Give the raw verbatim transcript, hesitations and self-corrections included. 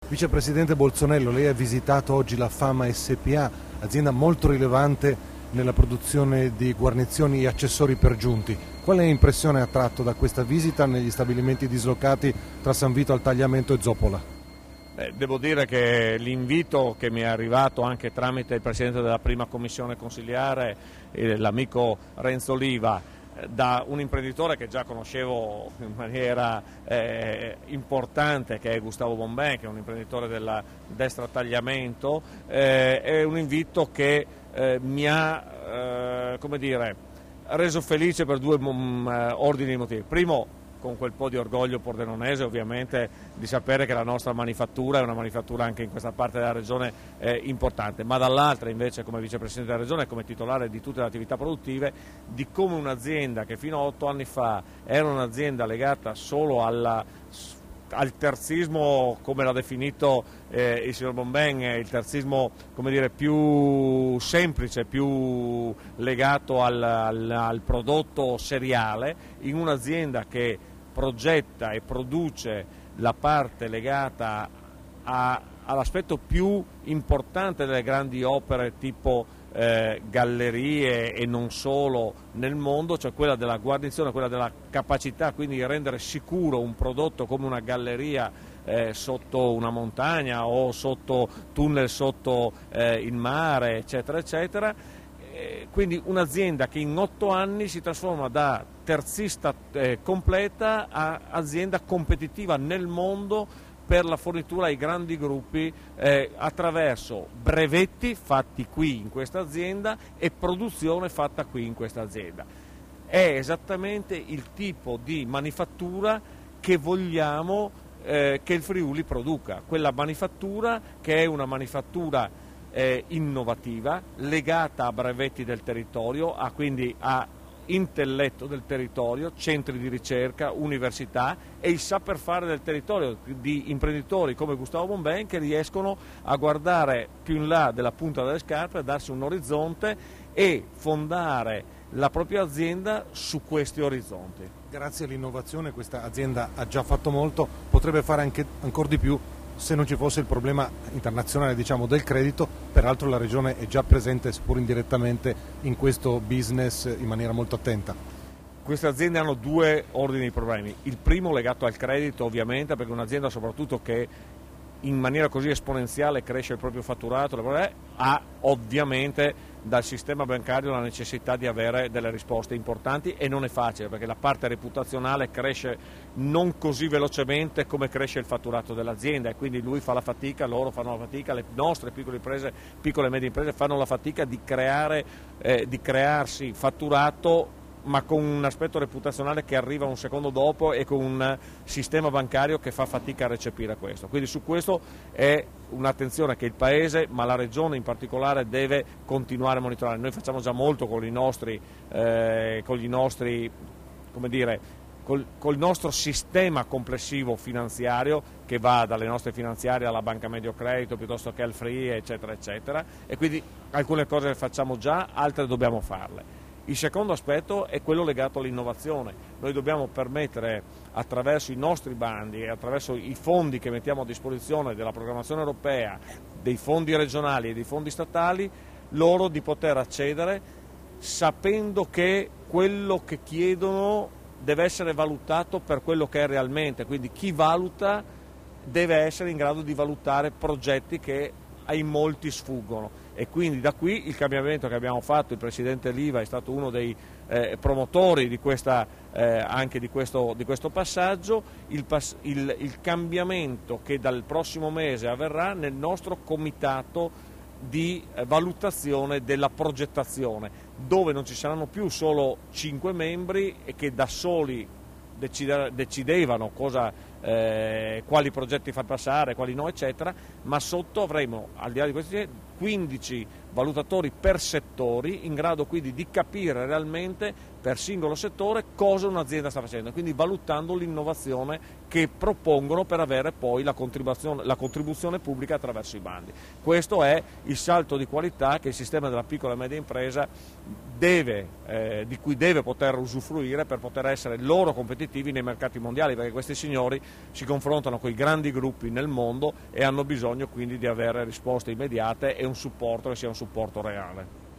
Vicepresidente Bolzonello, lei ha visitato oggi la Fama S p A, azienda molto rilevante nella produzione di guarnizioni e accessori per giunti. Quale impressione ha tratto da questa visita negli stabilimenti dislocati tra San Vito al Tagliamento e Zoppola? Beh, devo dire che l'invito che mi è arrivato anche tramite il Presidente della prima Commissione consiliare, eh, l'amico Renzo Oliva, da un imprenditore che già conoscevo in maniera eh, importante, che è Gustavo Bonben, che è un imprenditore della destra Tagliamento, eh, è un invito che eh, mi ha eh, come dire, reso felice per due um, ordini di motivi. Primo, con quel po' di orgoglio pordenonese ovviamente di sapere che la nostra manifattura è una manifattura anche in questa parte della regione eh, importante, ma dall'altra invece come vicepresidente della regione e come titolare di tutte le attività produttive, di come un'azienda che fino a otto anni fa era un'azienda legata solo alla al terzismo, come l'ha definito eh, il signor Bonben, il terzismo come dire, più semplice, più legato al, al, al prodotto seriale, in un'azienda che progetta e produce la parte legata a, all'aspetto più importante delle grandi opere tipo Eh, gallerie e non solo nel mondo, cioè quella della guarnizione, quella della capacità quindi di rendere sicuro un prodotto come una galleria eh, sotto una montagna o sotto tunnel sotto eh, il mare, eccetera, eccetera. Eh, quindi un'azienda che in otto anni si trasforma da terzista eh, completa a azienda competitiva nel mondo per la fornitura ai grandi gruppi eh, attraverso brevetti fatti qui in questa azienda e produzione fatta qui in questa azienda. È esattamente il tipo di manifattura che vogliamo eh, che il Friuli produca, quella manifattura che è una manifattura eh, innovativa, legata a brevetti del territorio, a, quindi a intelletto del territorio, centri di ricerca, università e il saper fare del territorio di imprenditori come Gustavo Bonben che riescono a guardare più in là della punta delle scarpe, a darsi un orizzonte e fondare la propria azienda su questi orizzonti. Grazie all'innovazione questa azienda ha già fatto molto, potrebbe fare anche ancora di più se non ci fosse il problema internazionale diciamo, del credito. Peraltro la Regione è già presente seppur indirettamente in questo business in maniera molto attenta. Queste aziende hanno due ordini di problemi, il primo legato al credito ovviamente, perché un'azienda soprattutto che in maniera così esponenziale cresce il proprio fatturato, ha ovviamente dal sistema bancario la necessità di avere delle risposte importanti e non è facile perché la parte reputazionale cresce non così velocemente come cresce il fatturato dell'azienda e quindi lui fa la fatica, loro fanno la fatica, le nostre piccole imprese, piccole e medie imprese fanno la fatica di creare, eh, di crearsi fatturato ma con un aspetto reputazionale che arriva un secondo dopo e con un sistema bancario che fa fatica a recepire questo. Quindi su questo è un'attenzione che il Paese, ma la Regione in particolare, deve continuare a monitorare. Noi facciamo già molto con i nostri, eh, con i nostri come dire, col, col nostro sistema complessivo finanziario che va dalle nostre finanziarie alla Banca Medio Credito piuttosto che al Free, eccetera, eccetera, e quindi alcune cose le facciamo già, altre dobbiamo farle. Il secondo aspetto è quello legato all'innovazione. Noi dobbiamo permettere attraverso i nostri bandi e attraverso i fondi che mettiamo a disposizione della programmazione europea, dei fondi regionali e dei fondi statali, loro di poter accedere sapendo che quello che chiedono deve essere valutato per quello che è realmente. Quindi chi valuta deve essere in grado di valutare progetti che ai molti sfuggono e quindi da qui il cambiamento che abbiamo fatto, il Presidente Liva è stato uno dei eh, promotori di questa, eh, anche di questo, di questo passaggio, il, pass il, il cambiamento che dal prossimo mese avverrà nel nostro comitato di eh, valutazione della progettazione, dove non ci saranno più solo cinque membri e che da soli decidevano cosa, eh, quali progetti far passare, quali no, eccetera, ma sotto avremo, al di là di questi, quindici valutatori per settori, in grado quindi di capire realmente per singolo settore cosa un'azienda sta facendo, quindi valutando l'innovazione che propongono per avere poi la contribuzione, la contribuzione pubblica attraverso i bandi. Questo è il salto di qualità che il sistema della piccola e media impresa deve, eh, di cui deve poter usufruire per poter essere loro competitivi nei mercati mondiali, perché questi signori si confrontano con i grandi gruppi nel mondo e hanno bisogno quindi di avere risposte immediate e un supporto che sia un supporto reale.